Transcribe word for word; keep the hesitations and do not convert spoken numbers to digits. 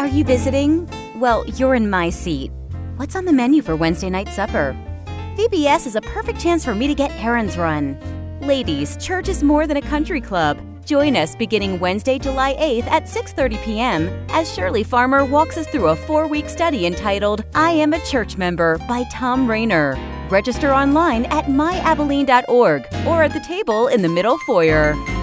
Are you visiting? Well, you're in my seat. What's on the menu for Wednesday night supper? V B S is a perfect chance for me to get errands run. Ladies, church is more than a country club. Join us beginning Wednesday, July eighth at six thirty p.m. as Shirley Farmer walks us through a four-week study entitled I Am a Church Member by Thom Rainer. Register online at my abilene dot org or at the table in the middle foyer.